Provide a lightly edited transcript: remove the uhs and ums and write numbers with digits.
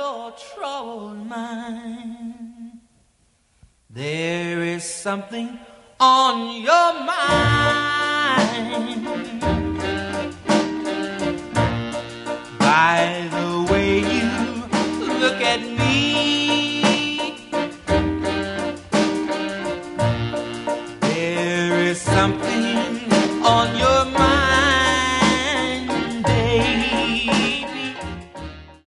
your troubled mind. There is something on your mind. By the way you look at me, there is something on your